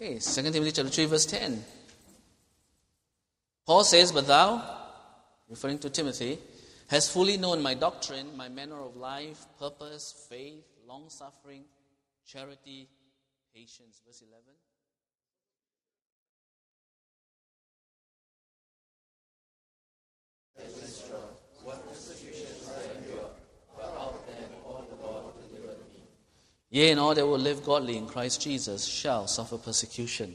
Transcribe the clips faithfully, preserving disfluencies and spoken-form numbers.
Okay, Second Timothy chapter three, verse ten. Paul says, "But thou," referring to Timothy, "hast fully known my doctrine, my manner of life, purpose, faith, long-suffering, charity, patience." Verse eleven. Yea, and all that will live godly in Christ Jesus shall suffer persecution.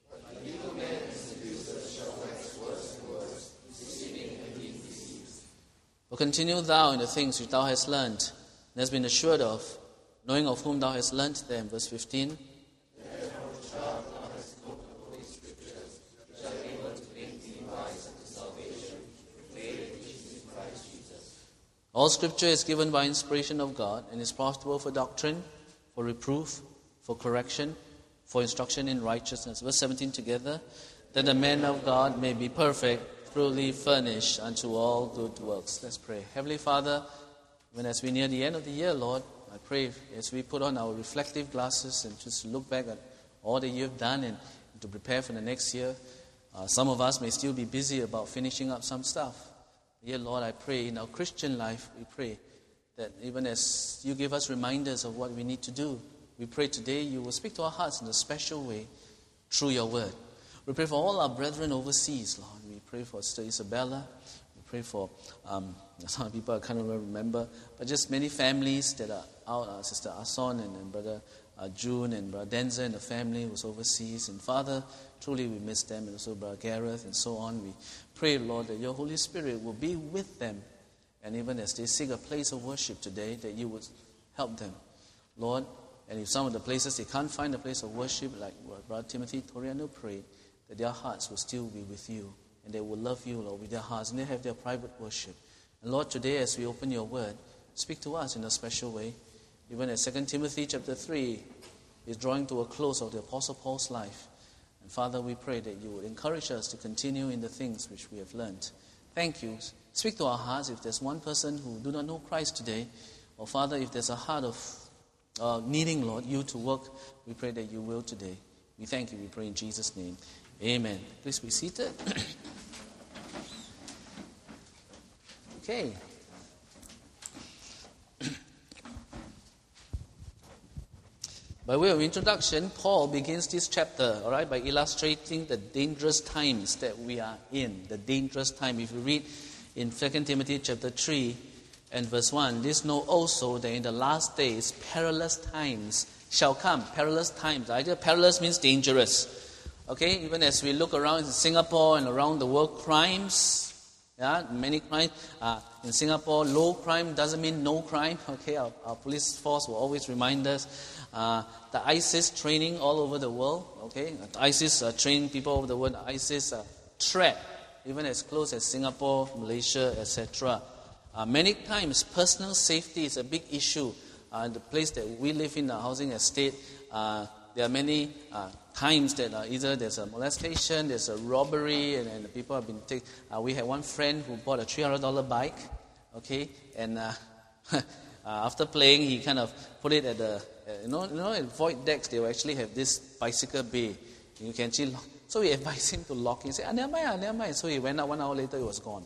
But continue thou in the things which thou hast learned, and hast been assured of, knowing of whom thou hast learnt them. Verse fifteen. All Scripture is given by inspiration of God and is profitable for doctrine, for reproof, for correction, for instruction in righteousness. Verse seventeen together. That the man of God may be perfect, truly furnished unto all good works. Let's pray. Heavenly Father, when as we near the end of the year, Lord, I pray as we put on our reflective glasses and just look back at all that you have done and to prepare for the next year, uh, some of us may still be busy about finishing up some stuff. Dear Lord, I pray in our Christian life, we pray that even as you give us reminders of what we need to do, we pray today you will speak to our hearts in a special way through your word. We pray for all our brethren overseas, Lord. We pray for Sister Isabella. We pray for um, some people I can't remember, but just many families that are out, uh, Sister Ason and, and Brother uh, June and Brother Denzer and the family who's overseas. And Father, truly we miss them, and also Brother Gareth and so on. We pray, Lord, that your Holy Spirit will be with them. And even as they seek a place of worship today, that you would help them. Lord, and if some of the places they can't find a place of worship, like Brother Timothy Toriano prayed, that their hearts will still be with you. And they will love you, Lord, with their hearts. And they have their private worship. And Lord, today as we open your word, speak to us in a special way. Even as Second Timothy chapter three is drawing to a close of the Apostle Paul's life. And Father, we pray that you would encourage us to continue in the things which we have learned. Thank you. Speak to our hearts. If there's one person who do not know Christ today, or Father, if there's a heart of uh, needing, Lord, you to work, we pray that you will today. We thank you. We pray in Jesus' name. Amen. Please be seated. Okay. By way of introduction, Paul begins this chapter, all right, by illustrating the dangerous times that we are in. The dangerous time. If you read in Second Timothy chapter three and verse one, this know also that in the last days perilous times shall come. Perilous times. Either perilous means dangerous. Okay, even as we look around in Singapore and around the world, crimes, yeah, many crimes. Uh, in Singapore, low crime doesn't mean no crime. Okay, our, our police force will always remind us. Uh, the ISIS training all over the world. Okay, ISIS uh, training people all over the world. ISIS uh, threat, even as close as Singapore, Malaysia, et cetera. Uh, many times, personal safety is a big issue. Uh, the place that we live in, the housing estate, uh, there are many uh, times that uh, either there's a molestation, there's a robbery, and, and the people have been taken. Uh, we had one friend who bought a three hundred dollars bike, okay, and uh, uh, after playing, he kind of put it at the, uh, you know, you know, at void decks, they will actually have this bicycle bay. You can actually lock. So we advised him to lock it. He said, ah, never mind, ah, never mind. So he went out, one hour later, it was gone.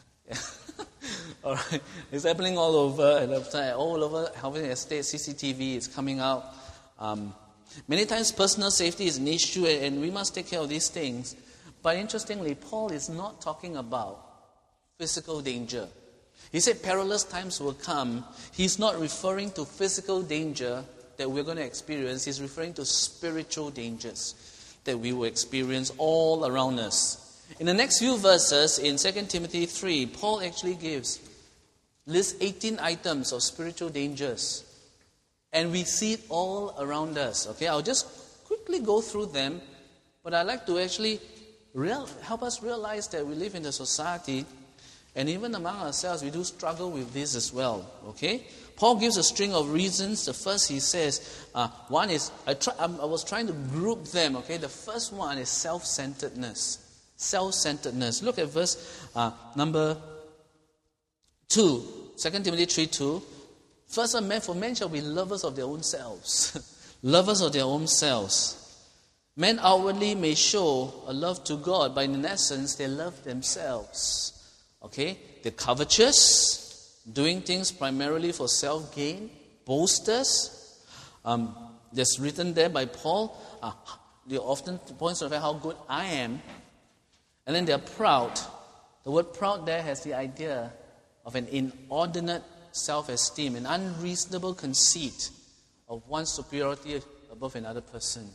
All right, it's happening all over, and all over housing estate, C C T V is coming out. Um, Many times personal safety is an issue and we must take care of these things. But interestingly, Paul is not talking about physical danger. He said perilous times will come. He's not referring to physical danger that we're going to experience. He's referring to spiritual dangers that we will experience all around us. In the next few verses in Second Timothy three, Paul actually gives, lists eighteen items of spiritual dangers. And we see it all around us. Okay, I'll just quickly go through them. But I'd like to actually real, help us realize that we live in a society, and even among ourselves, we do struggle with this as well. Okay, Paul gives a string of reasons. The first, he says, uh, one is, I, try, I was trying to group them. Okay, the first one is self-centeredness. Self-centeredness. Look at verse uh, number two, Second Timothy three two. First, a man, for men shall be lovers of their own selves. Lovers of their own selves. Men outwardly may show a love to God, but in essence, they love themselves. Okay? They're covetous, doing things primarily for self-gain, boasters. Um, that's written there by Paul. Uh, they often points to how good I am. And then they're proud. The word proud there has the idea of an inordinate self-esteem, an unreasonable conceit of one's superiority above another person.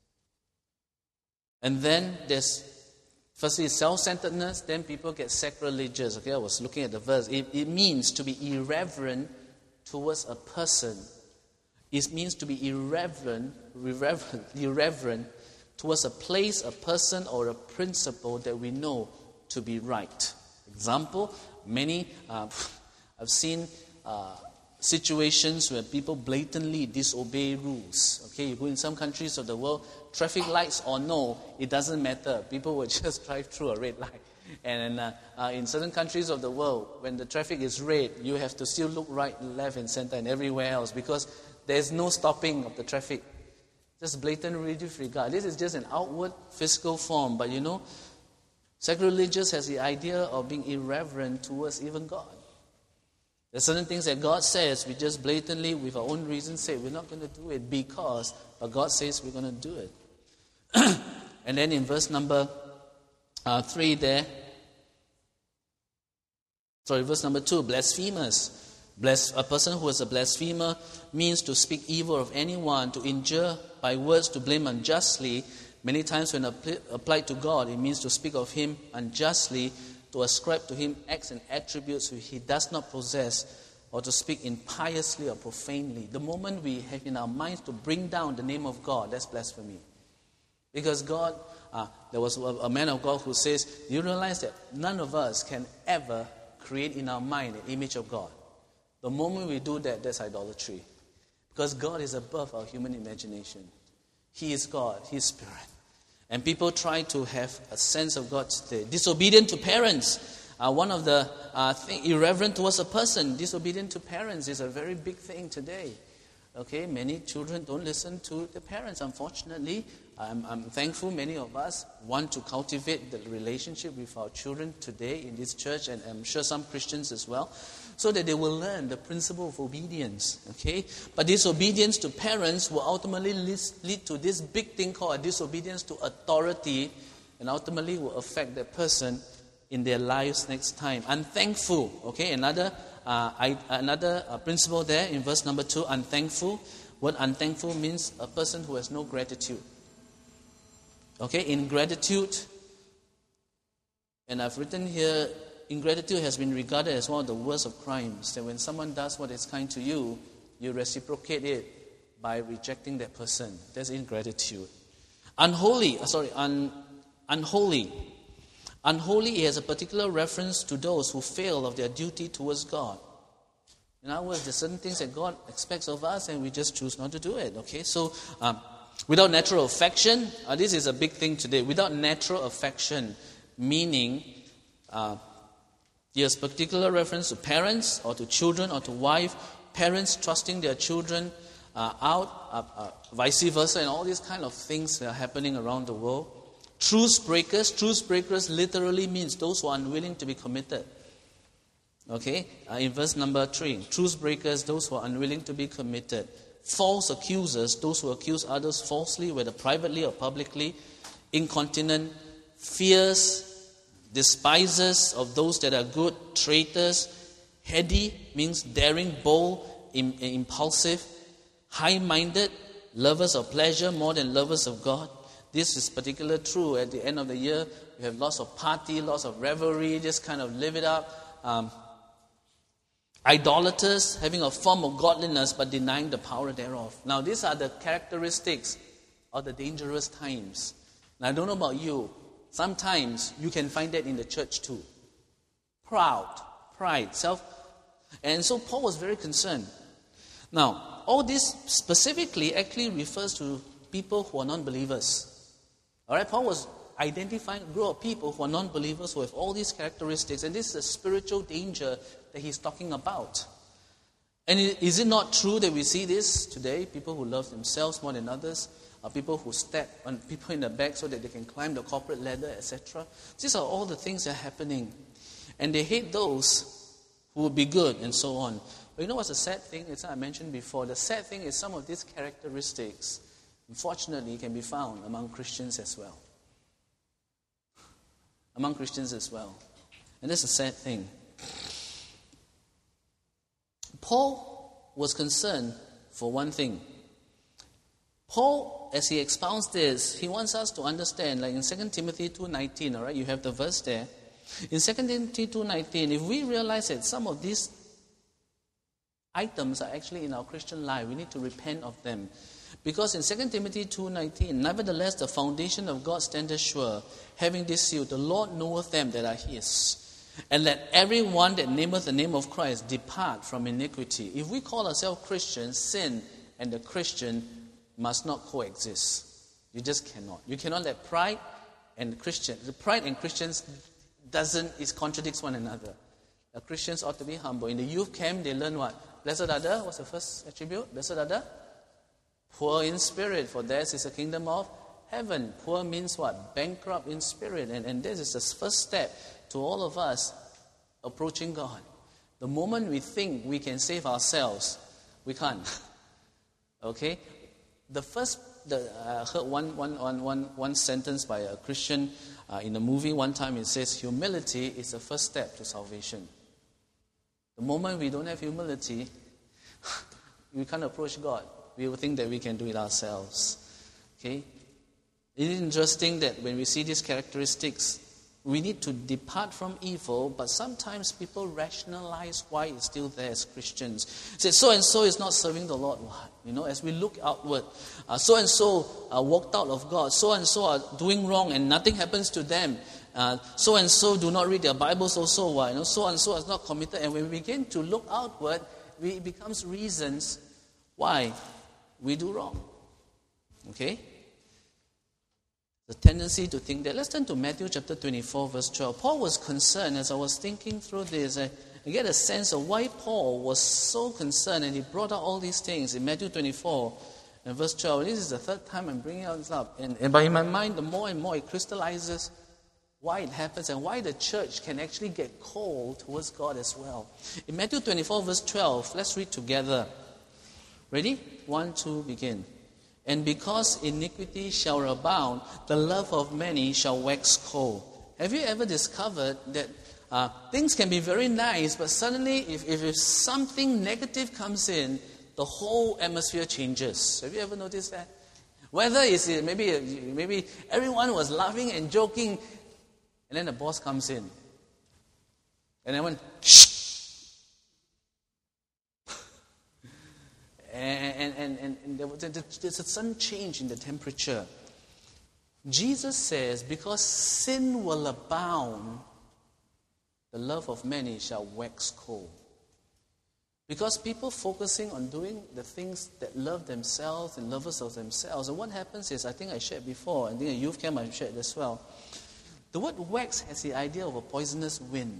And then there's, firstly, self-centeredness, then people get sacrilegious. Okay, I was looking at the verse. It, it means to be irreverent towards a person. It means to be irreverent, irreverent, irreverent towards a place, a person, or a principle that we know to be right. Example, many, uh, I've seen uh, situations where people blatantly disobey rules. Okay, you go in some countries of the world, traffic lights or no, it doesn't matter. People will just drive through a red light. And uh, uh, in certain countries of the world, when the traffic is red, you have to still look right, left, and center, and everywhere else because there's no stopping of the traffic. Just blatant disregard. This is just an outward physical form, but you know, sacrilegious has the idea of being irreverent towards even God. There's certain things that God says, we just blatantly, with our own reasons, say we're not going to do it because, but God says we're going to do it. And then in verse number uh, three there, sorry, verse number two, blasphemers. Blas- a person who is a blasphemer means to speak evil of anyone, to injure by words, to blame unjustly. Many times when appl- applied to God, it means to speak of Him unjustly, to ascribe to Him acts and attributes which He does not possess, or to speak impiously or profanely. The moment we have in our minds to bring down the name of God, that's blasphemy. Because God, uh, there was a, a man of God who says, you realize that none of us can ever create in our mind an image of God. The moment we do that, that's idolatry. Because God is above our human imagination. He is God, He is Spirit. And people try to have a sense of God today. Disobedient to parents. Uh, one of the uh, thing, irreverent towards a person. Disobedient to parents is a very big thing today. Okay, many children don't listen to the parents, unfortunately. I'm, I'm thankful many of us want to cultivate the relationship with our children today in this church, and I'm sure some Christians as well, so that they will learn the principle of obedience. Okay, but disobedience to parents will ultimately lead to this big thing called a disobedience to authority, and ultimately will affect that person in their lives next time. Unthankful. Okay, another uh, I, another uh, principle there in verse number two. Unthankful. What unthankful means? A person who has no gratitude. Okay, ingratitude, and I've written here, ingratitude has been regarded as one of the worst of crimes. That when someone does what is kind to you, you reciprocate it by rejecting that person. That's ingratitude. Unholy, uh, sorry, un, unholy. Unholy has a particular reference to those who fail of their duty towards God. In other words, there's certain things that God expects of us and we just choose not to do it. Okay, so um, without natural affection, uh, this is a big thing today. Without natural affection, meaning uh, there's particular reference to parents or to children or to wife, parents trusting their children uh, out, uh, uh, vice versa, and all these kind of things that are happening around the world. Truce breakers, truce breakers literally means those who are unwilling to be committed. Okay, uh, in verse number three, truce breakers, those who are unwilling to be committed. False accusers, those who accuse others falsely, whether privately or publicly. Incontinent, fierce, despisers of those that are good, traitors. Heady means daring, bold, im- impulsive. High-minded, lovers of pleasure more than lovers of God. This is particularly true at the end of the year. We have lots of party, lots of revelry, just kind of live it up. Um, idolaters, having a form of godliness but denying the power thereof. Now, these are the characteristics of the dangerous times. Now, I don't know about you. Sometimes you can find that in the church too. Proud, pride, self. And so Paul was very concerned. Now, all this specifically actually refers to people who are non-believers. All right, Paul was identifying a group of people who are non-believers who have all these characteristics, and this is a spiritual danger that he's talking about. And is it not true that we see this today? People who love themselves more than others. uh, people who step on people in the back so that they can climb the corporate ladder, et cetera. These are all the things that are happening. And they hate those who will be good and so on. But you know what's the sad thing? It's I mentioned before. The sad thing is some of these characteristics, unfortunately, can be found among Christians as well. Among Christians as well. And that's a sad thing. Paul was concerned for one thing. Paul, as he expounds this, he wants us to understand, like in Second Timothy two nineteen, all right, you have the verse there. In Second Timothy two nineteen, if we realize that some of these items are actually in our Christian life, we need to repent of them. Because in Second Timothy two nineteen, nevertheless the foundation of God standeth sure, having this seal, the Lord knoweth them that are his. And let everyone that nameth the name of Christ depart from iniquity. If we call ourselves Christians, sin and the Christian must not coexist. You just cannot. You cannot let pride and Christian, the pride and Christians doesn't, it contradicts one another. The Christians ought to be humble. In the youth camp, they learn what? Blessed are the, what's the first attribute? Blessed are the poor in spirit, for theirs is the kingdom of heaven. Poor means what? Bankrupt in spirit. And, and this is the first step to all of us approaching God. The moment we think we can save ourselves, we can't. Okay? The first, the, I heard one, one, one, one, one sentence by a Christian uh, in a movie one time. It says, humility is the first step to salvation. The moment we don't have humility, we can't approach God. We will think that we can do it ourselves. Okay? It is interesting that when we see these characteristics, we need to depart from evil, but sometimes people rationalize why it's still there as Christians. Say, so and so is not serving the Lord. What? You know, as we look outward, uh, so and so uh, walked out of God. So and so are doing wrong, and nothing happens to them. Uh, so and so do not read their Bibles. Also, why? You know, so and so is not committed. And when we begin to look outward, we, it becomes reasons why we do wrong. Okay. The tendency to think that. Let's turn to Matthew chapter twenty-four, verse twelve. Paul was concerned, as I was thinking through this, I, I get a sense of why Paul was so concerned, and he brought out all these things in Matthew twenty-four and verse twelve. This is the third time I'm bringing out this up. And, and by in my mind, the more and more it crystallizes why it happens and why the church can actually get cold towards God as well. In Matthew twenty-four, verse twelve, let's read together. Ready? One, two, begin. And because iniquity shall abound, the love of many shall wax cold. Have you ever discovered that uh, things can be very nice, but suddenly if, if, if something negative comes in, the whole atmosphere changes? Have you ever noticed that? Whether it's maybe, maybe everyone was laughing and joking, and then the boss comes in. And everyone, shh! And, and, and, and there was a, there's a sudden change in the temperature. Jesus says, because sin will abound, the love of many shall wax cold. Because people focusing on doing the things that love themselves and lovers of themselves. And what happens is, I think I shared before, I think a youth camp I shared as well. The word wax has the idea of a poisonous wind.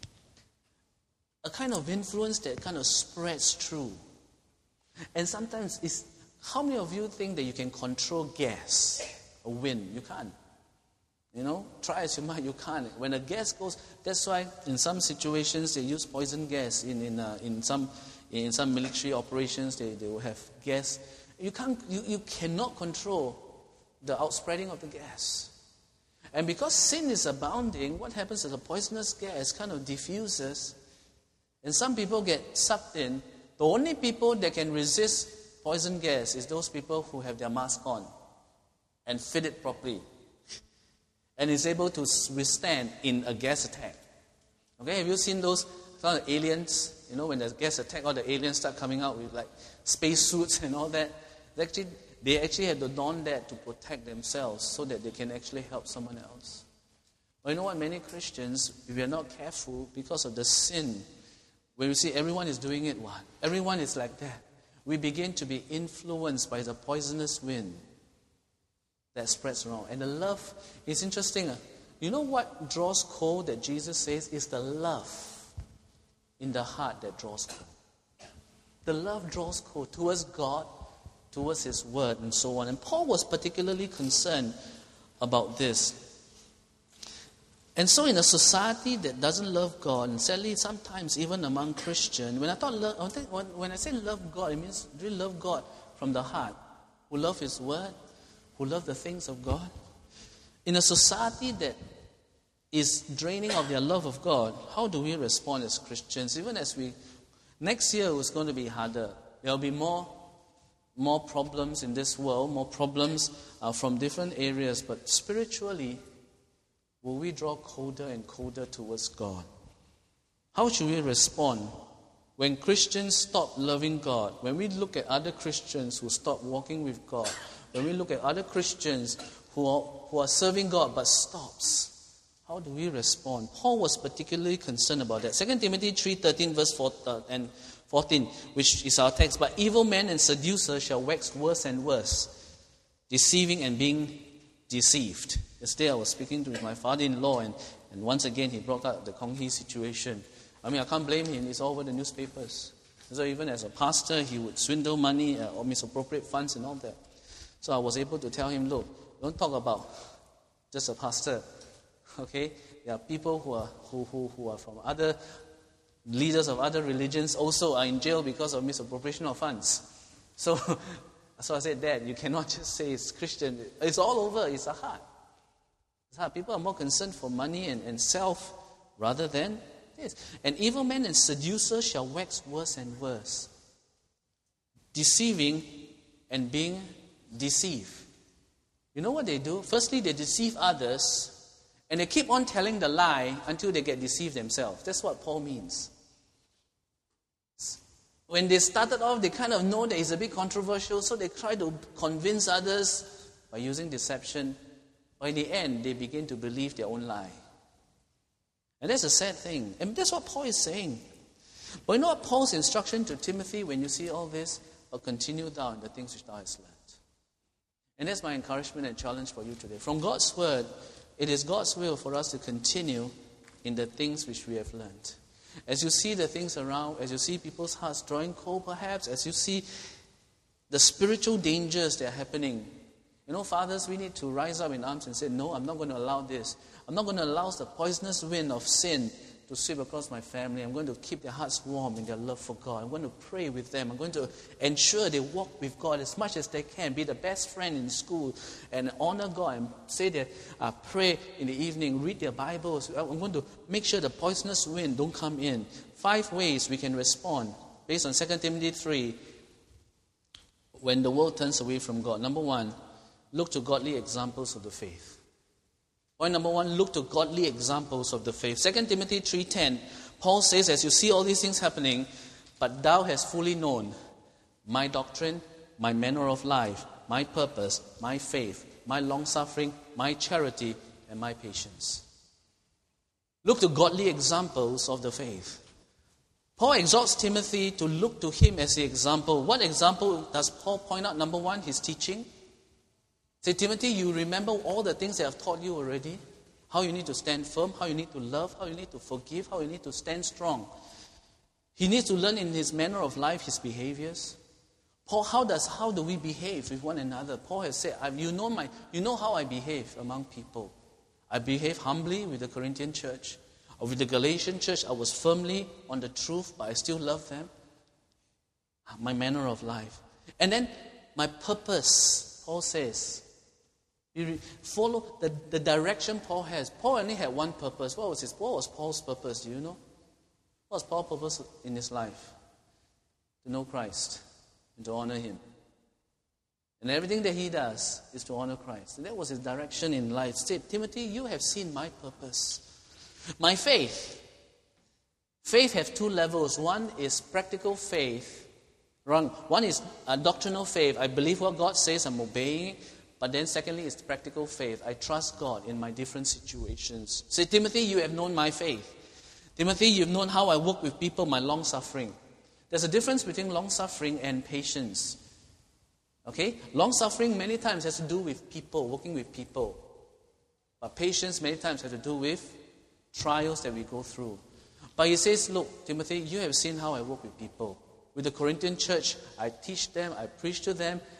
A kind of influence that kind of spreads through. And sometimes, it's, how many of you think that you can control gas or wind? You can't. You know, try as you might, you can't. When a gas goes, that's why in some situations they use poison gas. In in uh, in some in some military operations, they, they will have gas. You can't. You, you cannot control the outspreading of the gas. And because sin is abounding, what happens is the poisonous gas kind of diffuses, and some people get sucked in. The only people that can resist poison gas is those people who have their mask on and fit it properly and is able to withstand in a gas attack. Okay, have you seen those kind of aliens? You know, when there's gas attack, all the aliens start coming out with like space suits and all that. They actually, they actually have to don that to protect themselves so that they can actually help someone else. But you know what? Many Christians, if we are not careful because of the sin, when we see everyone is doing it, what? Everyone is like that. We begin to be influenced by the poisonous wind that spreads around. And the love is interesting. You know what draws cold that Jesus says is the love in the heart that draws cold. The love draws cold towards God, towards his word and so on. And Paul was particularly concerned about this. And so in a society that doesn't love God, and sadly sometimes even among Christians, when I thought love, I think when I say love God, it means really love God from the heart, who love his word, who love the things of God. In a society that is draining of their love of God, how do we respond as Christians? Even as we, next year is going to be harder. There will be more, more problems in this world, more problems uh, from different areas. But spiritually, will we draw colder and colder towards God? How should we respond when Christians stop loving God? When we look at other Christians who stop walking with God? When we look at other Christians who are, who are serving God but stops? How do we respond? Paul was particularly concerned about that. Second Timothy three thirteen verse four and fourteen, which is our text. But evil men and seducers shall wax worse and worse, deceiving and being deceived. Yesterday I was speaking to my father-in-law, and, and once again he brought up the Kong Hee situation. I mean, I can't blame him. It's all over the newspapers. So even as a pastor, he would swindle money uh, or misappropriate funds and all that. So I was able to tell him, look, don't talk about just a pastor. Okay, there are people who are who, who, who are from other leaders of other religions also are in jail because of misappropriation of funds. So, so I said, Dad, you cannot just say it's Christian. It's all over. It's a heart. It's hard. People are more concerned for money and, and self rather than this. And evil men and seducers shall wax worse and worse, deceiving and being deceived. You know what they do? Firstly, they deceive others. And they keep on telling the lie until they get deceived themselves. That's what Paul means. When they started off, they kind of know that it's a bit controversial, so they try to convince others by using deception. By the end, they begin to believe their own lie. And that's a sad thing. And that's what Paul is saying. But you know what Paul's instruction to Timothy when you see all this? But continue thou in the things which thou hast learned. And that's my encouragement and challenge for you today. From God's word, it is God's will for us to continue in the things which we have learned. As you see the things around, as you see people's hearts drawing cold perhaps, as you see the spiritual dangers that are happening, you know, fathers, we need to rise up in arms and say, no, I'm not going to allow this. I'm not going to allow the poisonous wind of sin to sweep across my family. I'm going to keep their hearts warm in their love for God. I'm going to pray with them. I'm going to ensure they walk with God as much as they can. Be the best friend in school and honor God and say that uh, pray in the evening, read their Bibles. I'm going to make sure the poisonous wind don't come in. Five ways we can respond based on Second Timothy three when the world turns away from God. Number one, look to godly examples of the faith. Point number one, look to godly examples of the faith. Second Timothy three ten, Paul says, as you see all these things happening, but thou hast fully known my doctrine, my manner of life, my purpose, my faith, my long-suffering, my charity, and my patience. Look to godly examples of the faith. Paul exhorts Timothy to look to him as the example. What example does Paul point out? Number one, his teaching. Say, Timothy, you remember all the things that I've taught you already? How you need to stand firm, how you need to love, how you need to forgive, how you need to stand strong. He needs to learn in his manner of life, his behaviors. Paul, how does how do we behave with one another? Paul has said, you know my, you know how I behave among people. I behave humbly with the Corinthian church. Or with the Galatian church, I was firmly on the truth, but I still love them. My manner of life. And then my purpose, Paul says. You follow the, the direction Paul has. Paul only had one purpose. What was his? What was Paul's purpose? Do you know? What was Paul's purpose in his life? To know Christ and to honor him. And everything that he does is to honor Christ. And that was his direction in life. Say, Timothy, you have seen my purpose. My faith. Faith has two levels. One is practical faith. Wrong. One is a doctrinal faith. I believe what God says, I'm obeying. But then secondly, it's practical faith. I trust God in my different situations. Say, Timothy, you have known my faith. Timothy, you've known how I work with people, my long-suffering. There's a difference between long-suffering and patience. Okay? Long-suffering many times has to do with people, working with people. But patience many times has to do with trials that we go through. But he says, look, Timothy, you have seen how I work with people. With the Corinthian church, I teach them, I preach to them,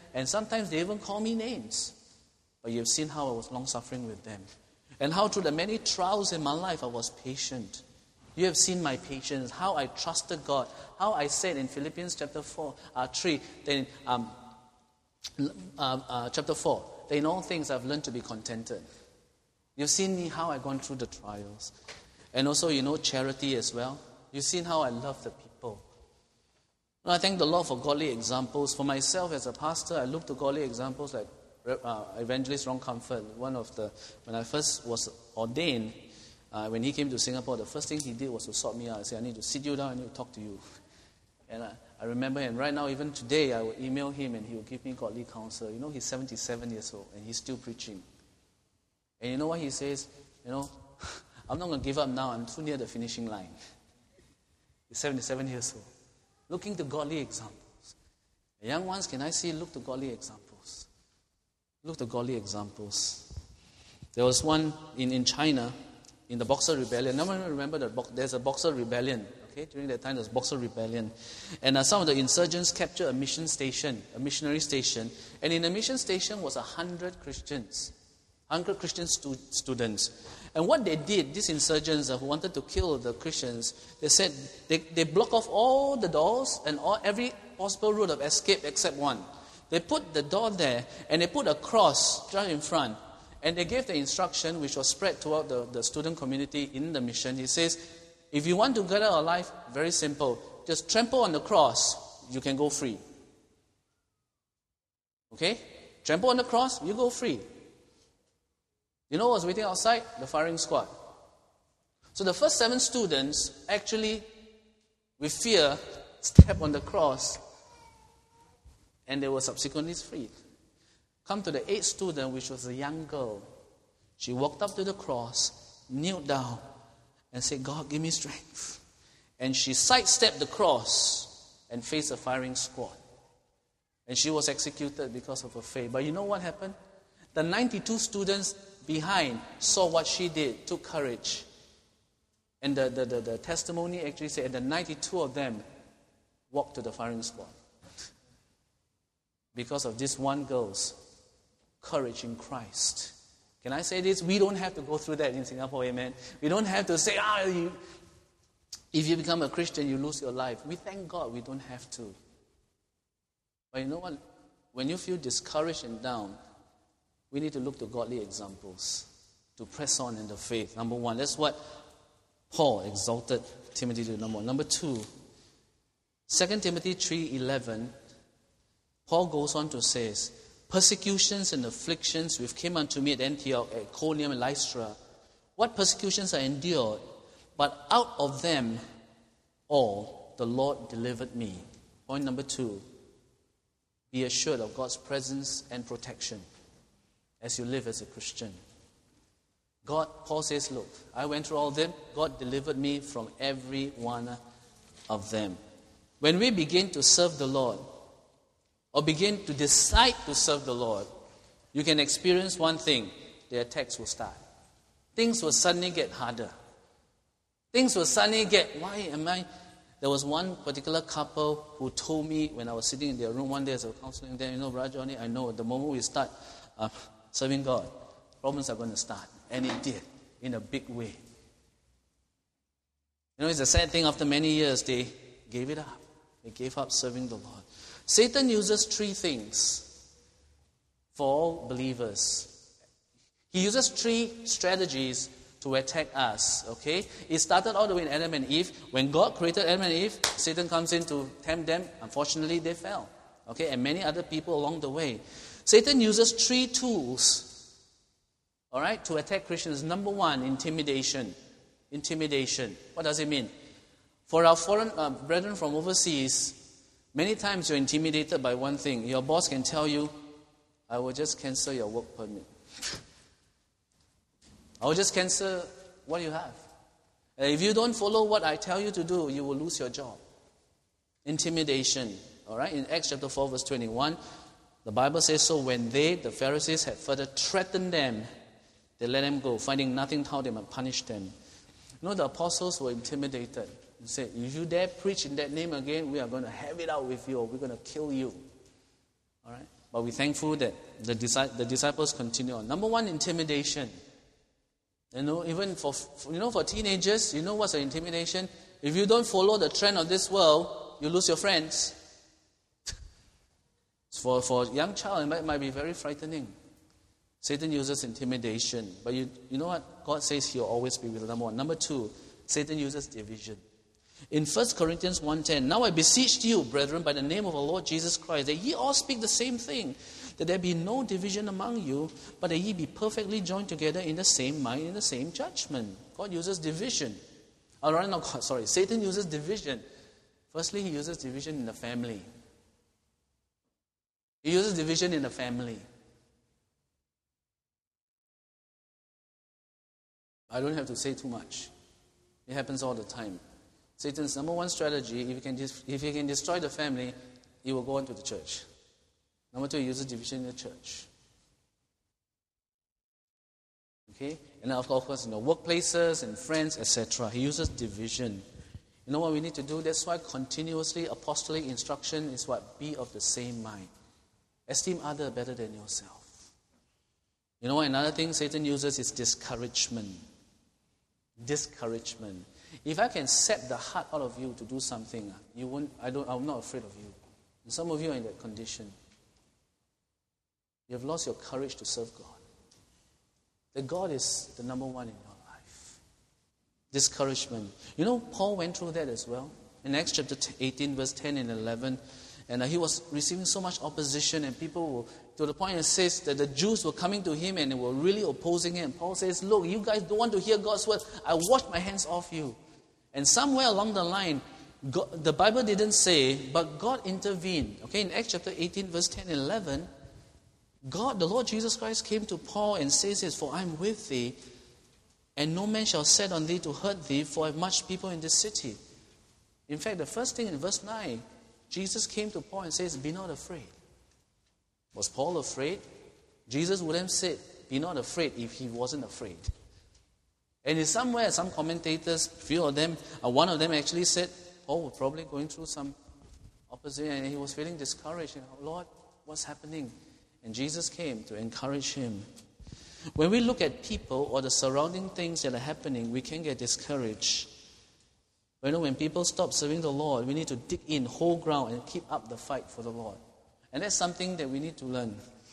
And sometimes they even call me names. But you've seen how I was long-suffering with them. And how through the many trials in my life I was patient. You have seen my patience, how I trusted God, how I said in Philippians chapter four, uh, three, then um, uh, uh, chapter four, that in all things I've learned to be contented. You've seen me how I've gone through the trials. And also, you know, charity as well. You've seen how I love the people. And I thank the Lord for godly examples. For myself as a pastor, I look to godly examples like uh, Evangelist Ron Comfort. One of the, when I first was ordained, uh, when he came to Singapore, the first thing he did was to sort me out. I said, I need to sit you down, I need to talk to you. And I, I remember, and right now, even today, I will email him and he will give me godly counsel. You know, he's seventy-seven years old and he's still preaching. And you know what he says? You know, I'm not going to give up now. I'm too near the finishing line. He's seventy-seven years old. Looking to godly examples. The young ones, can I see, look to godly examples. Look to godly examples. There was one in, in China, in the Boxer Rebellion. No one remember that there's a Boxer Rebellion. Okay, during that time, there was Boxer Rebellion. And uh, some of the insurgents captured a mission station, a missionary station. And in the mission station was a hundred Christians. Hundred Christian stu- students. And what they did, these insurgents uh, who wanted to kill the Christians, they said they, they block off all the doors and all, every possible route of escape except one. They put the door there and they put a cross just in front. And they gave the instruction, which was spread throughout the, the student community in the mission. He says, if you want to get out alive, very simple. Just trample on the cross, you can go free. Okay? Trample on the cross, you go free. You know what was waiting outside? The firing squad. So the first seven students actually, with fear, stepped on the cross and they were subsequently freed. Come to the eighth student, which was a young girl. She walked up to the cross, knelt down, and said, God, give me strength. And she sidestepped the cross and faced a firing squad. And she was executed because of her faith. But you know what happened? The ninety-two students behind saw what she did, took courage. And the, the, the, the testimony actually said the ninety-two of them walked to the firing squad. Because of this one girl's courage in Christ. Can I say this? We don't have to go through that in Singapore, amen? We don't have to say, ah, you, if you become a Christian, you lose your life. We thank God we don't have to. But you know what? When you feel discouraged and down, we need to look to godly examples to press on in the faith. Number one, that's what Paul exalted Timothy to. Number one. Number two, Second Timothy three eleven, Paul goes on to say, persecutions and afflictions which came unto me at Antioch, at Iconium and Lystra. What persecutions I endured, but out of them all the Lord delivered me. Point number two, be assured of God's presence and protection as you live as a Christian. God, Paul says, look, I went through all of them. God delivered me from every one of them. When we begin to serve the Lord, or begin to decide to serve the Lord, you can experience one thing. The attacks will start. Things will suddenly get harder. Things will suddenly get, why am I... There was one particular couple who told me when I was sitting in their room one day as I was counseling them, you know, Brother Johnny, I know the moment we start uh, serving God, problems are going to start. And it did, in a big way. You know, it's a sad thing, after many years, they gave it up. They gave up serving the Lord. Satan uses three things for all believers. He uses three strategies to attack us, okay? It started all the way in Adam and Eve. When God created Adam and Eve, Satan comes in to tempt them. Unfortunately, they fell, okay? And many other people along the way. Satan uses three tools, all right, to attack Christians. Number one, intimidation. Intimidation. What does it mean? For our foreign uh, brethren from overseas, many times you're intimidated by one thing. Your boss can tell you, I will just cancel your work permit. I will just cancel what you have. And if you don't follow what I tell you to do, you will lose your job. Intimidation. All right? In Acts chapter four, verse twenty-one, the Bible says, so when they, the Pharisees, had further threatened them, they let them go, finding nothing how they might punish them. You know, the apostles were intimidated. He said, if you dare preach in that name again, we are going to have it out with you, or we're going to kill you. All right? But we're thankful that the, disi- the disciples continue on. Number one, intimidation. You know, even for, for you know for teenagers, you know what's an intimidation? If you don't follow the trend of this world, you lose your friends. for for a young child, it might, might be very frightening. Satan uses intimidation, but you you know what? God says He'll always be with you. Number one. Number two, Satan uses division. In First Corinthians one ten, now I beseech you, brethren, by the name of our Lord Jesus Christ, that ye all speak the same thing, that there be no division among you, but that ye be perfectly joined together in the same mind, in the same judgment. God uses division. Or rather, not God, sorry, Satan uses division. Firstly, he uses division in the family. He uses division in the family. I don't have to say too much. It happens all the time. Satan's number one strategy, if he can, dis- if he can destroy the family, he will go on to the church. Number two, he uses division in the church. Okay? And of course, in the workplaces and friends, et cetera, he uses division. You know what we need to do? That's why continuously apostolic instruction is what? Be of the same mind. Esteem other better than yourself. You know what? Another thing Satan uses is discouragement. Discouragement. If I can set the heart out of you to do something, you won't. I don't. I'm not afraid of you. And some of you are in that condition. You have lost your courage to serve God. That God is the number one in your life. Discouragement. You know, Paul went through that as well. In Acts chapter eighteen, verse ten and eleven, and uh, he was receiving so much opposition, and people were, to the point it says that the Jews were coming to him and they were really opposing him. Paul says, look, you guys don't want to hear God's word. I wash my hands off you. And somewhere along the line, God, the Bible didn't say, but God intervened. Okay, in Acts chapter eighteen, verse ten and eleven, God, the Lord Jesus Christ, came to Paul and says this, for I am with thee, and no man shall set on thee to hurt thee, for I have much people in this city. In fact, the first thing in verse nine, Jesus came to Paul and says, be not afraid. Was Paul afraid? Jesus would have said, be not afraid, if he wasn't afraid. And in somewhere, some commentators, few of them, uh, one of them actually said, Paul was probably going through some opposition and he was feeling discouraged. And, Lord, what's happening? And Jesus came to encourage him. When we look at people or the surrounding things that are happening, we can get discouraged. But you know, when people stop serving the Lord, we need to dig in whole ground and keep up the fight for the Lord. And that's something that we need to learn.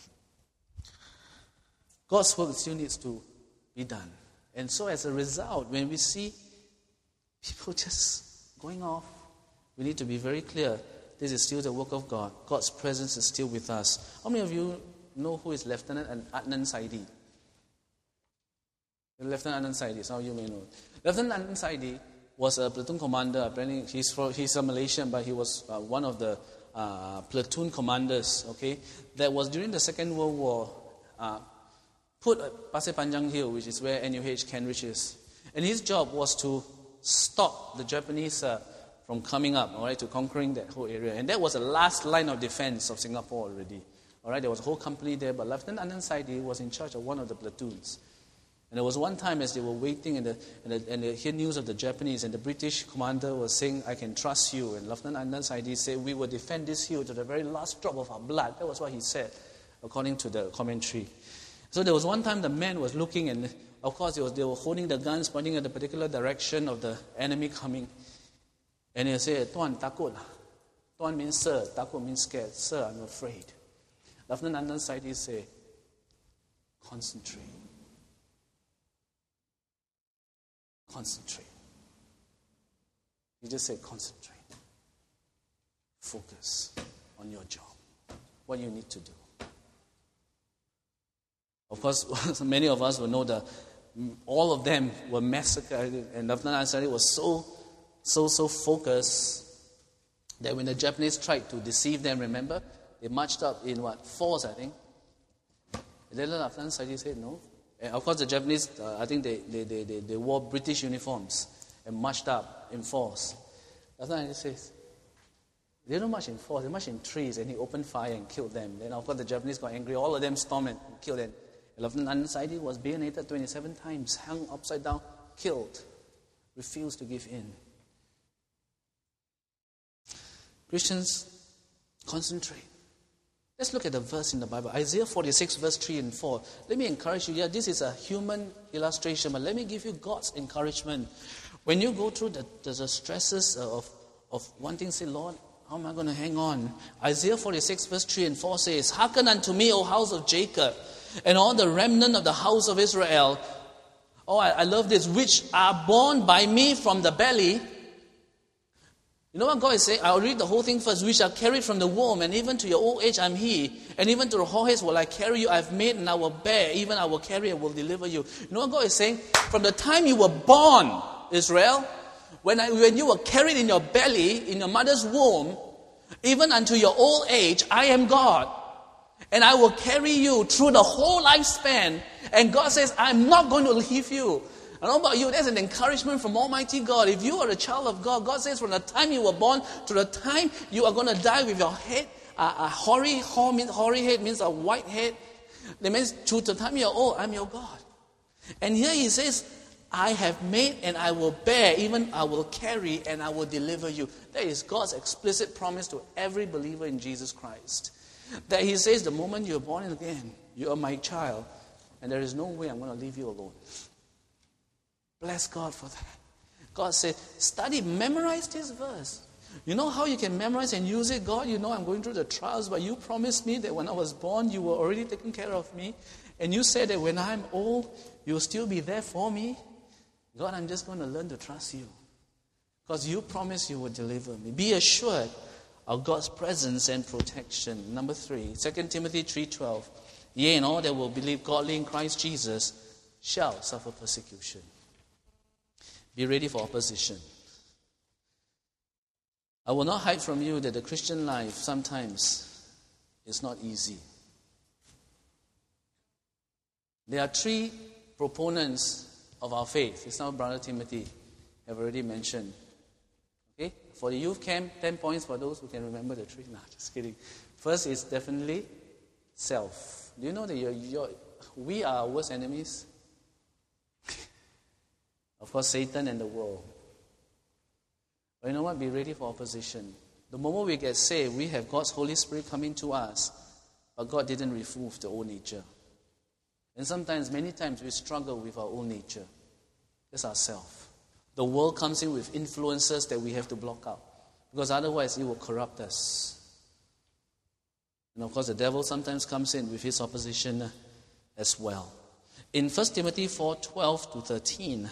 God's work still needs to be done. And so as a result, when we see people just going off, we need to be very clear. This is still the work of God. God's presence is still with us. How many of you know who is Lieutenant Adnan Saidi? Lieutenant Adnan Saidi, some of you may know. Lieutenant Adnan Saidi was a platoon commander. Apparently, he's, from, he's a Malaysian, but he was uh, one of the uh, platoon commanders, okay, that was during the Second World War, uh, put at Pasir Panjang Hill, which is where N U H Kent Ridge is. And his job was to stop the Japanese uh, from coming up, all right, to conquering that whole area. And that was the last line of defense of Singapore already. All right, there was a whole company there, but Lieutenant Adnan Saidi was in charge of one of the platoons. And there was one time as they were waiting and, the, and, the, and they heard news of the Japanese, and the British commander was saying, I can trust you. And Lieutenant Adnan Saidi said, we will defend this hill to the very last drop of our blood. That was what he said, according to the commentary. So there was one time the man was looking, and of course they, was, they were holding the guns, pointing at the particular direction of the enemy coming. And he said, Tuan, takut lah. Tuan means sir, takut means scared. Sir, I'm afraid. Lieutenant Adnan Saidi said, concentrate. Concentrate. He just said, concentrate. Focus on your job, what you need to do. Of course, many of us will know that all of them were massacred, and Lieutenant Adnan Saidi was so, so, so focused that when the Japanese tried to deceive them, remember, they marched up in what, fours, I think. And then Lieutenant Saidi said, no. And of course, the Japanese, uh, I think they, they, they, they, they wore British uniforms and marched up in force. Lieutenant Saidi says, they don't march in force, they march in trees, and he opened fire and killed them. Then of course the Japanese got angry, all of them stormed and killed them. Lieutenant Adnan Saidi was bayoneted twenty-seven times, hung upside down, killed, refused to give in. Christians, concentrate. Let's look at the verse in the Bible. Isaiah forty-six, verse three and four. Let me encourage you. Yeah, this is a human illustration, but let me give you God's encouragement. When you go through the, the, the stresses of, of wanting to say, Lord, how am I going to hang on? Isaiah forty-six, verse three and four says, Hearken unto me, O house of Jacob, and all the remnant of the house of Israel. Oh, I, I love this. Which are born by me from the belly. You know what God is saying? I'll read the whole thing first. Which are carried from the womb, and even to your old age I'm He. And even to the whoreheads will I carry you. I've made and I will bear. Even I will carry and will deliver you. You know what God is saying? From the time you were born, Israel, when, I, when you were carried in your belly, in your mother's womb, even unto your old age, I am God. And I will carry you through the whole lifespan. And God says, I'm not going to leave you. I don't know about you, there's an encouragement from Almighty God. If you are a child of God, God says from the time you were born to the time you are going to die with your head, uh, a hoary, hoary head means a white head. That means to the time you're old, I'm your God. And here He says, I have made and I will bear, even I will carry and I will deliver you. That is God's explicit promise to every believer in Jesus Christ. That He says, the moment you're born again, you are my child, and there is no way I'm going to leave you alone. Bless God for that. God said, study, memorize this verse. You know how you can memorize and use it? God, you know I'm going through the trials, but you promised me that when I was born, you were already taking care of me. And you said that when I'm old, you'll still be there for me. God, I'm just going to learn to trust you. Because you promised you would deliver me. Be assured of God's presence and protection. Number three, Second Timothy three twelve. Yea, and all that will believe godly in Christ Jesus shall suffer persecution. Be ready for opposition. I will not hide from you that the Christian life sometimes is not easy. There are three proponents of our faith. It's now Brother Timothy have already mentioned. Okay? For the youth camp, ten points for those who can remember the three. No, just kidding. First is definitely self. Do you know that you're, you're, we are our worst enemies? Of course, Satan and the world. But you know what? Be ready for opposition. The moment we get saved, we have God's Holy Spirit coming to us. But God didn't remove the old nature. And sometimes, many times, we struggle with our old nature. It's ourself. The world comes in with influences that we have to block out. Because otherwise, it will corrupt us. And of course, the devil sometimes comes in with his opposition as well. In First Timothy four twelve to thirteen,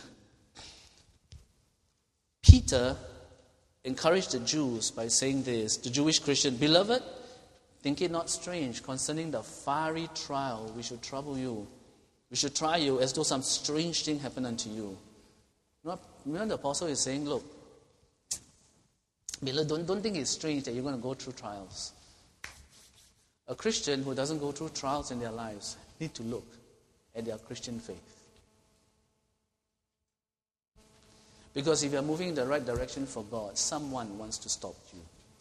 Peter encouraged the Jews by saying this, the Jewish Christian, Beloved, think it not strange concerning the fiery trial which should trouble you. We should try you as though some strange thing happened unto you. Remember the apostle is saying, look, beloved, don't, don't think it's strange that you're going to go through trials. A Christian who doesn't go through trials in their lives need to look at their Christian faith. Because if you're moving in the right direction for God, someone wants to stop you.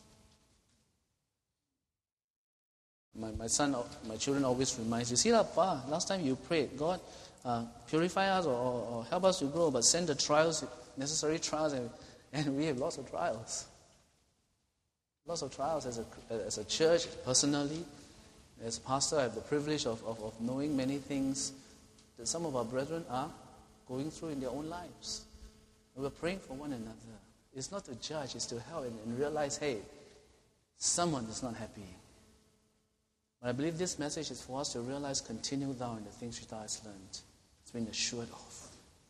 My, my son, my children always reminds you, see that, Pa, last time you prayed, God, uh, purify us or, or help us to grow, but send the trials, necessary trials, and, and we have lots of trials. Lots of trials as a, as a church, personally. As a pastor, I have the privilege of, of, of knowing many things that some of our brethren are going through in their own lives. And we're praying for one another. It's not to judge, it's to help and, and realize, hey, someone is not happy. But I believe this message is for us to realize, continue thou in the things which thou hast learned. It's been assured of.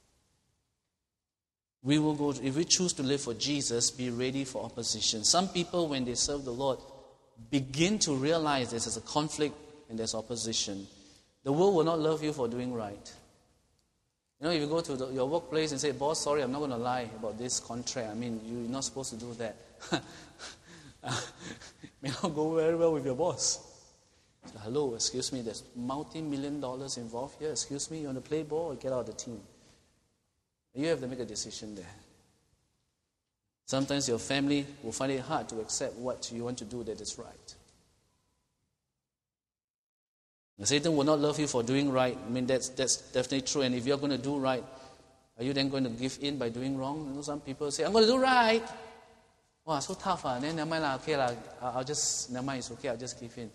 We will go, if we choose to live for Jesus, be ready for opposition. Some people, when they serve the Lord, begin to realize there's a conflict and there's opposition. The world will not love you for doing right. You know, if you go to the, your workplace and say, boss, sorry, I'm not going to lie about this contract. I mean, you're not supposed to do that. May not go very well with your boss. So, hello, excuse me, there's multi-million dollars involved here. Excuse me, you want to play ball or get out of the team? You have to make a decision there. Sometimes your family will find it hard to accept what you want to do that is right. And Satan will not love you for doing right. I mean, that's that's definitely true. And if you're going to do right, are you then going to give in by doing wrong? You know, some people say, I'm going to do right. Wow, so tough. Ah. Then never mind, okay, I'll just, never mind, it's okay, I'll just give in.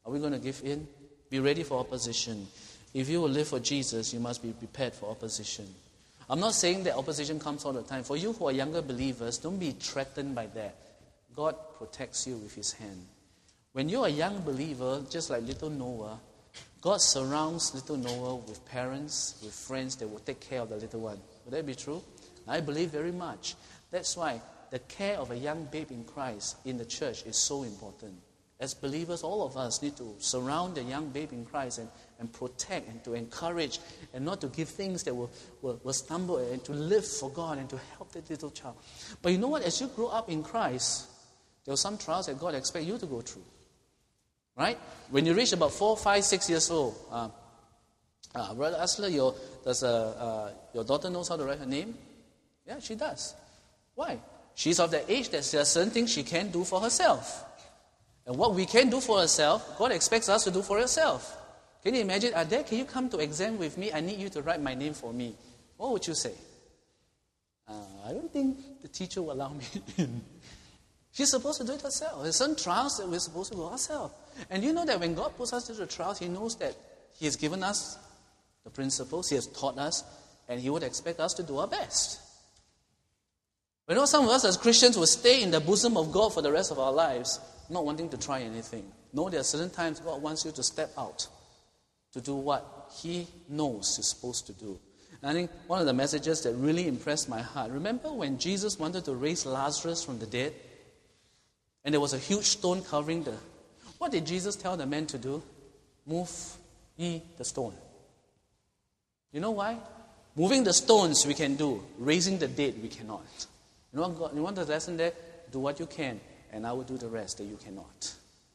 Are we going to give in? Be ready for opposition. If you will live for Jesus, you must be prepared for opposition. I'm not saying that opposition comes all the time. For you who are younger believers, don't be threatened by that. God protects you with His hand. When you're a young believer, just like little Noah, God surrounds little Noah with parents, with friends that will take care of the little one. Would that be true? I believe very much. That's why the care of a young babe in Christ in the church is so important. As believers, all of us need to surround the young babe in Christ and, and protect and to encourage and not to give things that will, will, will stumble and to live for God and to help that little child. But you know what? As you grow up in Christ, there are some trials that God expects you to go through. Right? When you reach about four, five, six years old, uh, uh, Brother Asler, your, does, uh, uh, your daughter knows how to write her name? Yeah, she does. Why? She's of the age that there are certain things she can do for herself. And what we can do for ourselves, God expects us to do for ourselves. Can you imagine? Uh, Dad, can you come to exam with me? I need you to write my name for me. What would you say? Uh, I don't think the teacher will allow me in. She's supposed to do it herself. There's some trials that we're supposed to go ourselves. And you know that when God puts us through the trials, He knows that He has given us the principles, He has taught us, and He would expect us to do our best. You know, some of us as Christians will stay in the bosom of God for the rest of our lives, not wanting to try anything. No, there are certain times God wants you to step out to do what He knows you're supposed to do. And I think one of the messages that really impressed my heart, remember when Jesus wanted to raise Lazarus from the dead? And there was a huge stone covering the... What did Jesus tell the men to do? Move ye the stone. You know why? Moving the stones we can do. Raising the dead we cannot. You know what God, you want the lesson there? Do what you can, and I will do the rest that you cannot.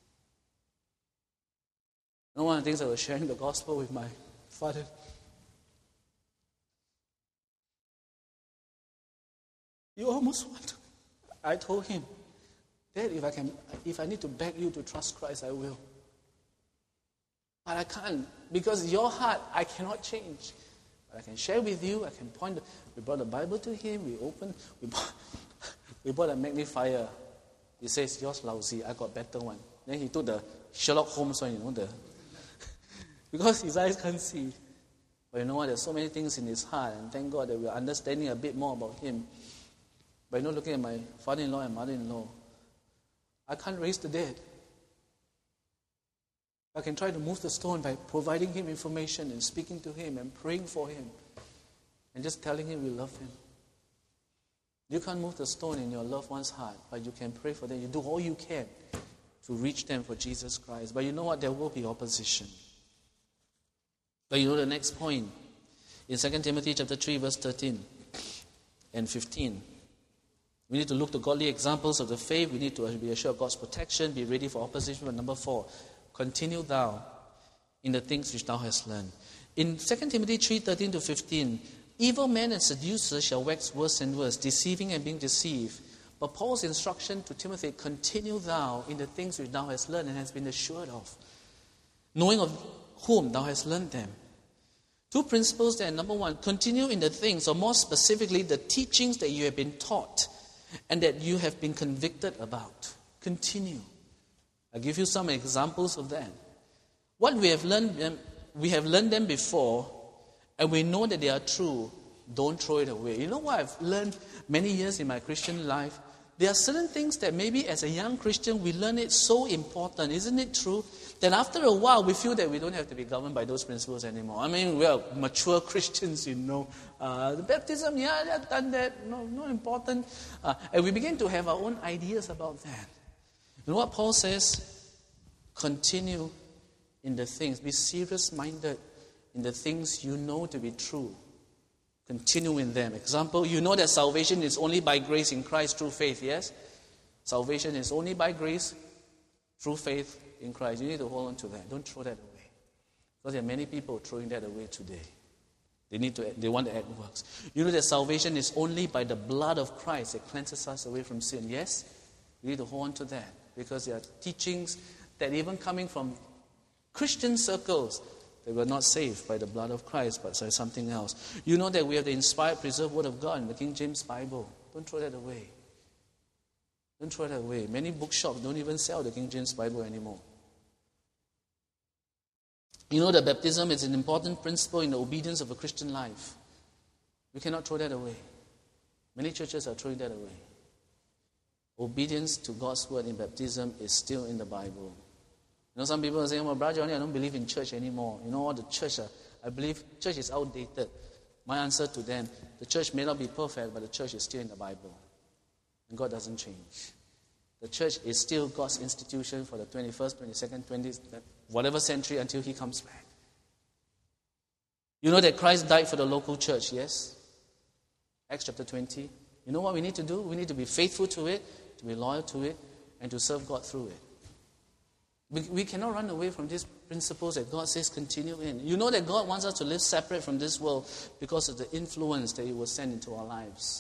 You know, one of the things I was sharing the gospel with my father. You almost want to... I told him, Dad, if I can, if I need to beg you to trust Christ, I will. But I can't, because your heart, I cannot change. But I can share with you, I can point, we brought the Bible to him, we opened, we bought, we bought a magnifier. He says, yours lousy, I got better one. Then he took the Sherlock Holmes one, you know, the because his eyes can't see. But you know what, there's so many things in his heart, and thank God that we're understanding a bit more about him. But you know, looking at my father-in-law and mother-in-law, I can't raise the dead. I can try to move the stone by providing him information and speaking to him and praying for him and just telling him we love him. You can't move the stone in your loved one's heart, but you can pray for them. You do all you can to reach them for Jesus Christ. But you know what? There will be opposition. But you know the next point. In Second Timothy chapter three, verse thirteen and fifteen. We need to look to godly examples of the faith. We need to be assured of God's protection. Be ready for opposition. But number four, continue thou in the things which thou hast learned. In Second Timothy three, thirteen to fifteen, evil men and seducers shall wax worse and worse, deceiving and being deceived. But Paul's instruction to Timothy, continue thou in the things which thou hast learned and hast been assured of, knowing of whom thou hast learned them. Two principles there. Number one, continue in the things, or more specifically, the teachings that you have been taught and that you have been convicted about. Continue. I'll give you some examples of that. What we have learned, we have learned them before, and we know that they are true. Don't throw it away. You know what I've learned many years in my Christian life? There are certain things that maybe as a young Christian we learn it so important. Isn't it true? That after a while we feel that we don't have to be governed by those principles anymore. I mean, we are mature Christians, you know. Uh, the baptism, yeah, they've done that. No, not important. Uh, and we begin to have our own ideas about that. You know what Paul says? Continue in the things. Be serious-minded in the things you know to be true. Continue in them. Example, you know that salvation is only by grace in Christ through faith, yes? Salvation is only by grace through faith in Christ. You need to hold on to that. Don't throw that away. Because there are many people throwing that away today. They need to. They want to add works. You know that salvation is only by the blood of Christ that cleanses us away from sin, yes? You need to hold on to that. Because there are teachings that even coming from Christian circles, they were not saved by the blood of Christ, but by something else. You know that we have the inspired, preserved Word of God in the King James Bible. Don't throw that away. Don't throw that away. Many bookshops don't even sell the King James Bible anymore. You know that baptism is an important principle in the obedience of a Christian life. We cannot throw that away. Many churches are throwing that away. Obedience to God's word in baptism is still in the Bible. You know, some people are saying, well, Brother Johnny, I don't believe in church anymore. You know what, the church, uh, I believe church is outdated. My answer to them, the church may not be perfect, but the church is still in the Bible. And God doesn't change. The church is still God's institution for the twenty-first, twenty-second, twentieth, whatever century until He comes back. You know that Christ died for the local church, yes? Acts chapter twenty. You know what we need to do? We need to be faithful to it, to be loyal to it, and to serve God through it. We, we cannot run away from these principles that God says continue in. You know that God wants us to live separate from this world because of the influence that He will send into our lives.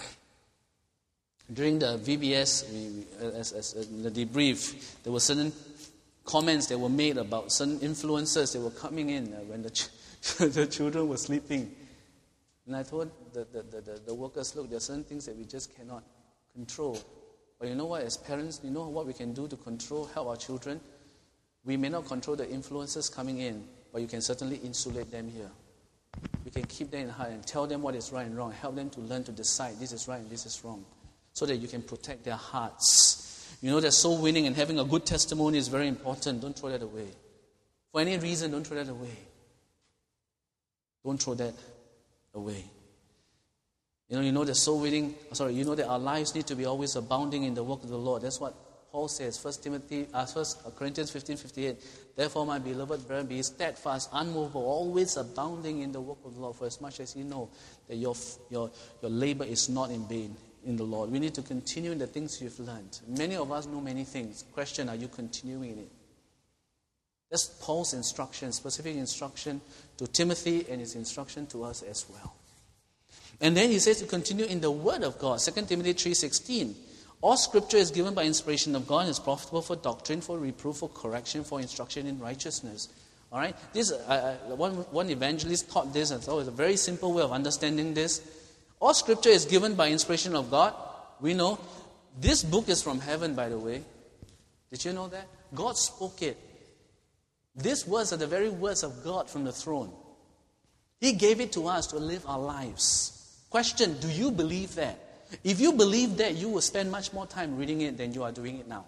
During the V B S, we, we, as, as, as the debrief, there were certain comments that were made about certain influences that were coming in uh, when the, ch- the children were sleeping. And I told the, the, the, the workers, look, there are certain things that we just cannot control. But you know what, as parents, you know what we can do to control, help our children? We may not control the influences coming in, but you can certainly insulate them here. You can keep them in heart and tell them what is right and wrong. Help them to learn to decide this is right and this is wrong, so that you can protect their hearts. You know that soul winning and having a good testimony is very important. Don't throw that away. For any reason, don't throw that away. Don't throw that away. You know, you know that soul winning, sorry, you know that our lives need to be always abounding in the work of the Lord. That's what Paul says, First Timothy, uh, First Corinthians fifteen fifty-eight. Therefore, my beloved brethren, be steadfast, unmovable, always abounding in the work of the Lord, for as much as you know that your your your labor is not in vain in the Lord. We need to continue in the things you've learned. Many of us know many things. Question, are you continuing in it? That's Paul's instruction, specific instruction to Timothy, and his instruction to us as well. And then he says to continue in the Word of God. Second Timothy three sixteen. All Scripture is given by inspiration of God and is profitable for doctrine, for reproof, for correction, for instruction in righteousness. All right? This uh, one, one evangelist taught this, and so it's a very simple way of understanding this. All Scripture is given by inspiration of God. We know. This book is from heaven, by the way. Did you know that? God spoke it. These words are the very words of God from the throne. He gave it to us to live our lives. Question, do you believe that? If you believe that, you will spend much more time reading it than you are doing it now.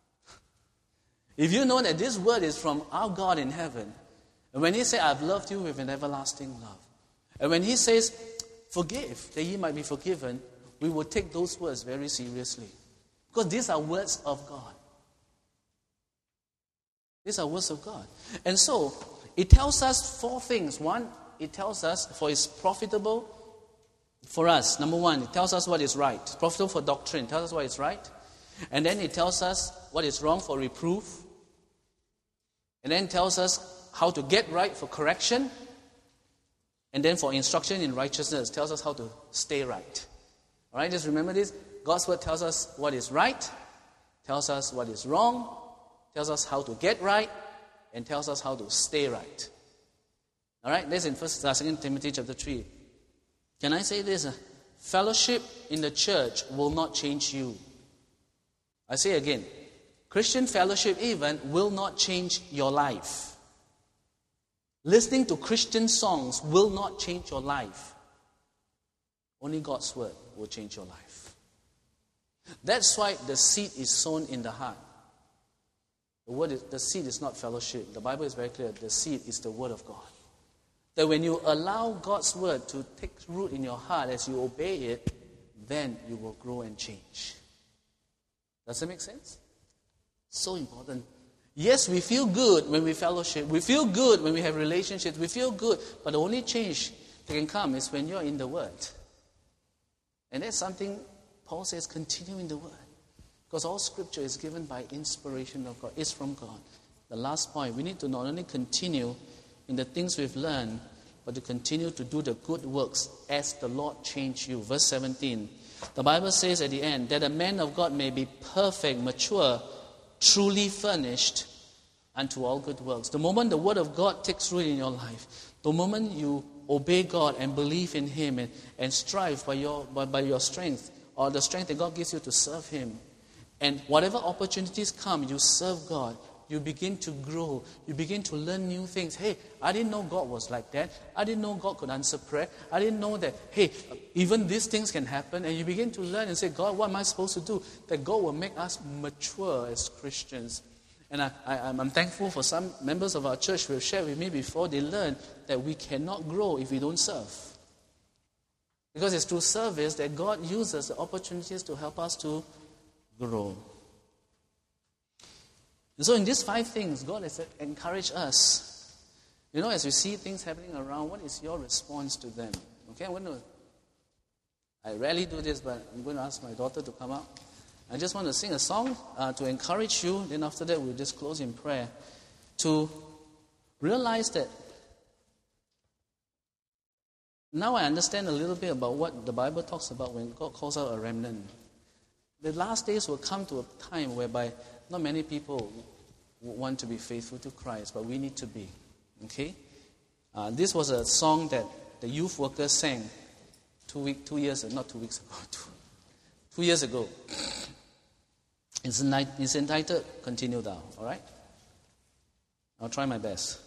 If you know that this word is from our God in heaven, and when He says, I've loved you with an everlasting love, and when He says, forgive, that ye might be forgiven, we will take those words very seriously. Because these are words of God. These are words of God. And so, it tells us four things. One, it tells us, for it's profitable for us. Number one, it tells us what is right. It's profitable for doctrine. It tells us what is right. And then it tells us what is wrong for reproof. And then it tells us how to get right for correction. And then for instruction in righteousness, it tells us how to stay right. All right, just remember this. God's word tells us what is right, tells us what is wrong, tells us how to get right, and tells us how to stay right. All right, this in First, uh, Second Timothy chapter three. Can I say this? Fellowship in the church will not change you. I say again, Christian fellowship even will not change your life. Listening to Christian songs will not change your life. Only God's word will change your life. That's why the seed is sown in the heart. The word is, the seed is not fellowship. The Bible is very clear. The seed is the word of God. That when you allow God's word to take root in your heart as you obey it, then you will grow and change. Does that make sense? So important. Yes, we feel good when we fellowship. We feel good when we have relationships. We feel good. But the only change that can come is when you're in the Word. And that's something Paul says, continue in the Word. Because all Scripture is given by inspiration of God. It's from God. The last point, we need to not only continue in the things we've learned, but to continue to do the good works as the Lord changed you. Verse seventeen. The Bible says at the end, that a man of God may be perfect, mature, truly furnished unto all good works. The moment the Word of God takes root in your life, the moment you obey God and believe in Him and, and strive by your, by, by your strength, or the strength that God gives you to serve Him, and whatever opportunities come, you serve God, you begin to grow. You begin to learn new things. Hey, I didn't know God was like that. I didn't know God could answer prayer. I didn't know that, hey, even these things can happen. And you begin to learn and say, God, what am I supposed to do? That God will make us mature as Christians. And I, I, I'm thankful for some members of our church who have shared with me before. They learned that we cannot grow if we don't serve. Because it's through service that God uses the opportunities to help us to grow. And so in these five things, God has encouraged us. You know, as we see things happening around, what is your response to them? Okay, I'm going to, I rarely do this, but I'm going to ask my daughter to come up. I just want to sing a song uh, to encourage you. Then after that, we'll just close in prayer. To realize that now I understand a little bit about what the Bible talks about when God calls out a remnant. The last days will come to a time whereby not many people want to be faithful to Christ, but we need to be. Okay? Uh, this was a song that the youth workers sang two week, two years, not two weeks ago, two, two years ago. It's, it's entitled "Continue Thou." All right? I'll try my best.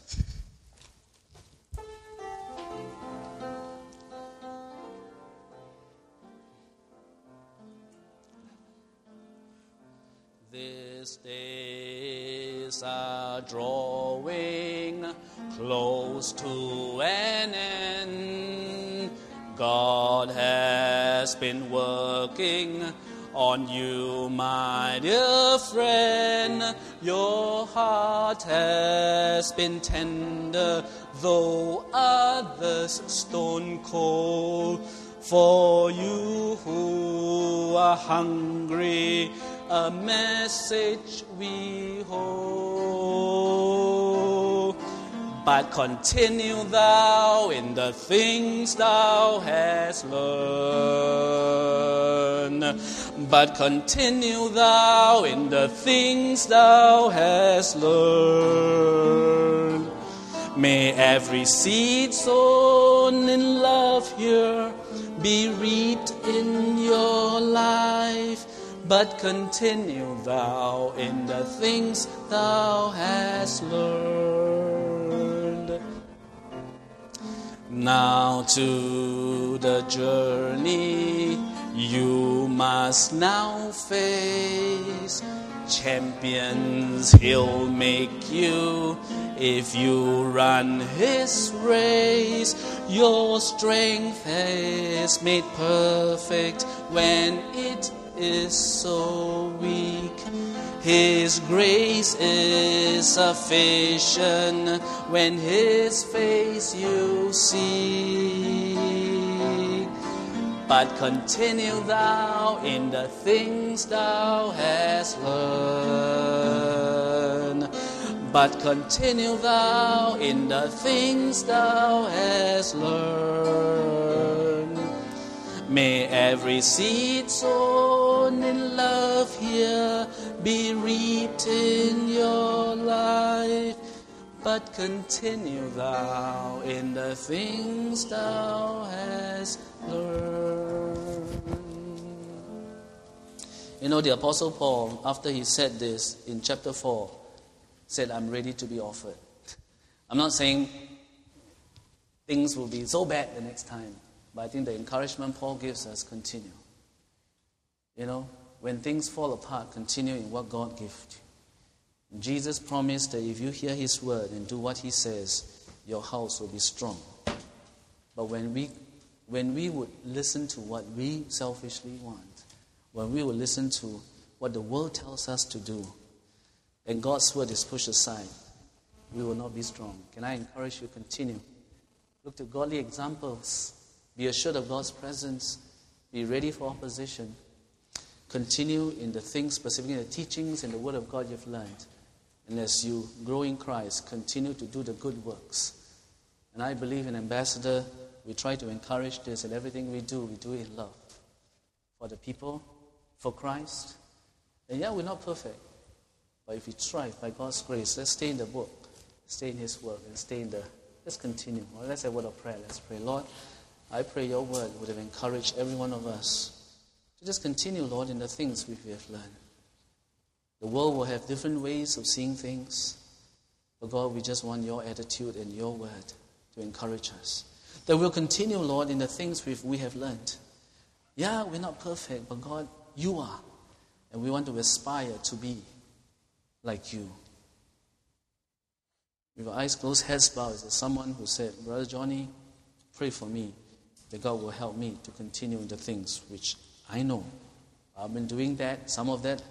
These days are drawing close to an end. God has been working on you, my dear friend. Your heart has been tender, though others stone cold. For you who are hungry, a message we hold. But continue thou in the things thou hast learned. But continue thou in the things thou hast learned. May every seed sown in love here be reaped in your life. But continue thou in the things thou hast learned. Now to the journey you must now face. Champions he'll make you if you run his race. Your strength is made perfect when it is so weak. His grace is sufficient when his face you see. But continue thou in the things thou hast learned. But continue thou in the things thou hast learned. May every seed sown in love here be reaped in your life. But continue thou in the things thou hast learned. You know, the Apostle Paul, after he said this in chapter four, said, I'm ready to be offered. I'm not saying things will be so bad the next time, but I think the encouragement Paul gives us, continue. You know, when things fall apart, continue in what God gave you. Jesus promised that if you hear his word and do what he says, your house will be strong. But when we when we would listen to what we selfishly want, when we would listen to what the world tells us to do, and God's word is pushed aside, we will not be strong. Can I encourage you to continue? Look to godly examples. Be assured of God's presence. Be ready for opposition. Continue in the things, specifically the teachings and the word of God you've learned. And as you grow in Christ, continue to do the good works. And I believe in Ambassador, we try to encourage this, and everything we do, we do in love. For the people, for Christ. And yeah, we're not perfect. But if we strive by God's grace, let's stay in the book, stay in his work, and stay in the, let's continue. Well, let's have a word of prayer. Let's pray. Lord, I pray your word would have encouraged every one of us to just continue, Lord, in the things we have learned. The world will have different ways of seeing things. But God, we just want your attitude and your word to encourage us. That we'll continue, Lord, in the things we've, we have learned. Yeah, we're not perfect, but God, you are. And we want to aspire to be like you. With our eyes closed, heads bowed, is there someone who said, Brother Johnny, pray for me that God will help me to continue in the things which I know. I've been doing that, some of that,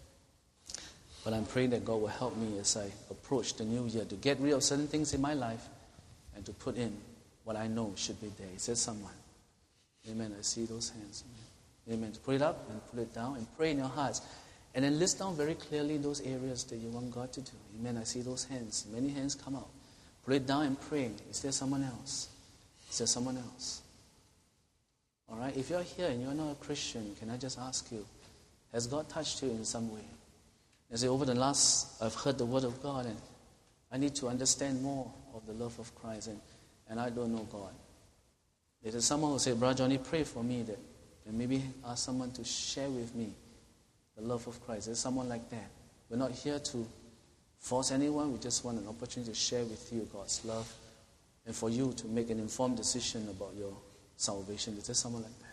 but I'm praying that God will help me as I approach the new year to get rid of certain things in my life and to put in what I know should be there. Is there someone? Amen. I see those hands. Amen. Amen. Put it up and put it down and pray in your hearts. And then list down very clearly those areas that you want God to do. Amen. I see those hands. Many hands come out. Put it down and pray. Is there someone else? Is there someone else? All right. If you're here and you're not a Christian, can I just ask you, has God touched you in some way? I say, over the last, I've heard the word of God and I need to understand more of the love of Christ and, and I don't know God. There's someone who say, Brother Johnny, pray for me that, and maybe ask someone to share with me the love of Christ. There's someone like that. We're not here to force anyone. We just want an opportunity to share with you God's love and for you to make an informed decision about your salvation. Is there someone like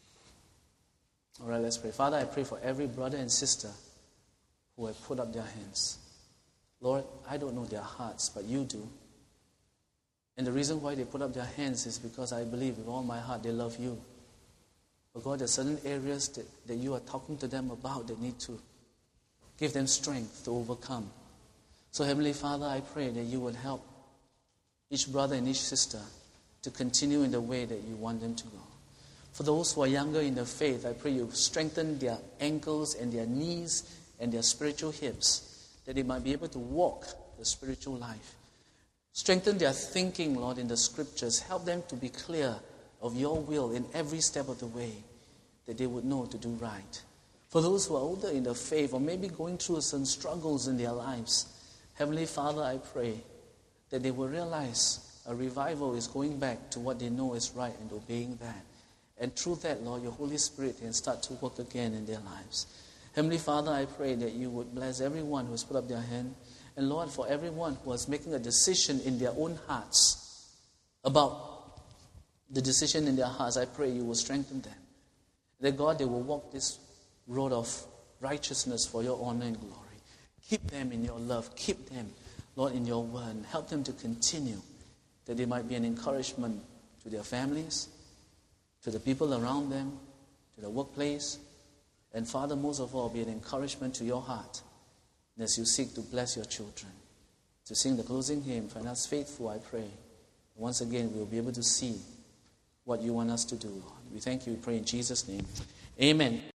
that? All right, let's pray. Father, I pray for every brother and sister who have put up their hands. Lord, I don't know their hearts, but you do. And the reason why they put up their hands is because I believe with all my heart they love you. But God, there are certain areas that, that you are talking to them about that need to give them strength to overcome. So Heavenly Father, I pray that you would help each brother and each sister to continue in the way that you want them to go. For those who are younger in the faith, I pray you strengthen their ankles and their knees and their spiritual hips, that they might be able to walk the spiritual life. Strengthen their thinking, Lord, in the scriptures. Help them to be clear of your will in every step of the way, that they would know to do right. For those who are older in the faith, or maybe going through some struggles in their lives, Heavenly Father, I pray that they will realize a revival is going back to what they know is right and obeying that. And through that, Lord, your Holy Spirit can start to work again in their lives. Heavenly Father, I pray that you would bless everyone who has put up their hand. And Lord, for everyone who is making a decision in their own hearts about the decision in their hearts, I pray you will strengthen them. That God, they will walk this road of righteousness for your honor and glory. Keep them in your love. Keep them, Lord, in your word. Help them to continue, that they might be an encouragement to their families, to the people around them, to the workplace. And Father, most of all, be an encouragement to your heart as you seek to bless your children. To sing the closing hymn, find us faithful, I pray. Once again, we'll be able to see what you want us to do, Lord. We thank you, we pray in Jesus' name. Amen.